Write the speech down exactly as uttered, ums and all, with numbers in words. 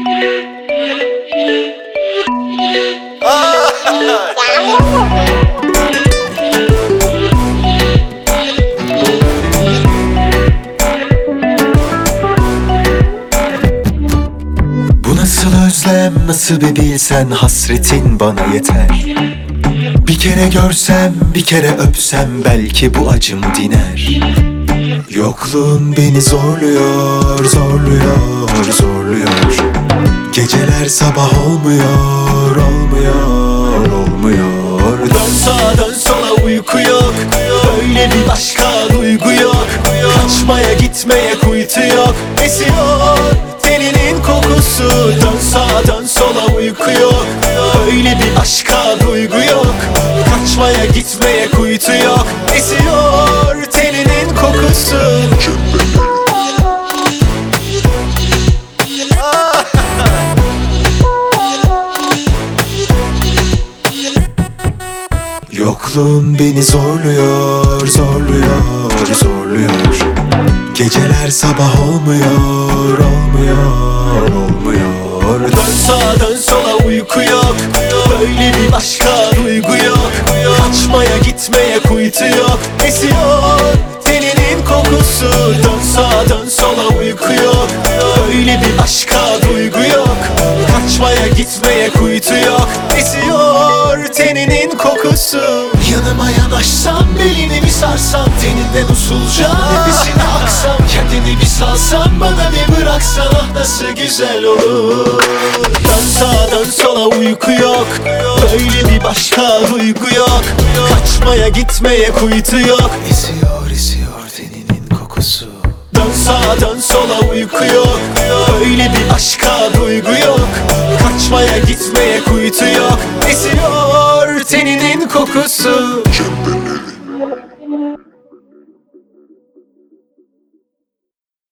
Bu nasıl özlem, nasıl bir bilsen, hasretin bana yeter. Bir kere görsem, bir kere öpsem, belki bu acım diner. Yokluğun beni zorluyor, zorluyor, zorluyor. Geceler sabah olmuyor, olmuyor, olmuyor. Dön sağa dön sola uyku yok, öyle bir başka duygu yok. Kaçmaya gitmeye kuytu yok, esiyor teninin kokusu. Dön sağa dön sola uyku yok, öyle bir başka duygu yok. Kaçmaya gitmeye kuytu yok, esiyor teninin kokusu. Yokluğun beni zorluyor, zorluyor, zorluyor. Geceler sabah olmuyor, olmuyor, olmuyor. Dön sağa dön sola uyku yok, böyle bir başka duygu yok. Kaçmaya gitmeye kuytu yok, esiyor teninin kokusu. Dön sağa dön sola uyku yok, öyle bir başka duygu yok. Kaçmaya gitmeye kuytu yok, esiyor teninin kokusu. Yanıma yanaşsam, belini bir sarsam, teninden usulca nefesini aksam, kendini bir salsam, bana bir bıraksan, ah nasıl güzel olur. Dön sağa dön sola uyku yok, böyle bir başka duygu yok. Kaçmaya gitmeye kuytu yok, Esiyor, esiyor teninin kokusu. dön sağa dön sola uyku yok, öyle bir başka duygu yok. Kaçmaya gitmeye kuytu yok, esiyor teninin kokusu.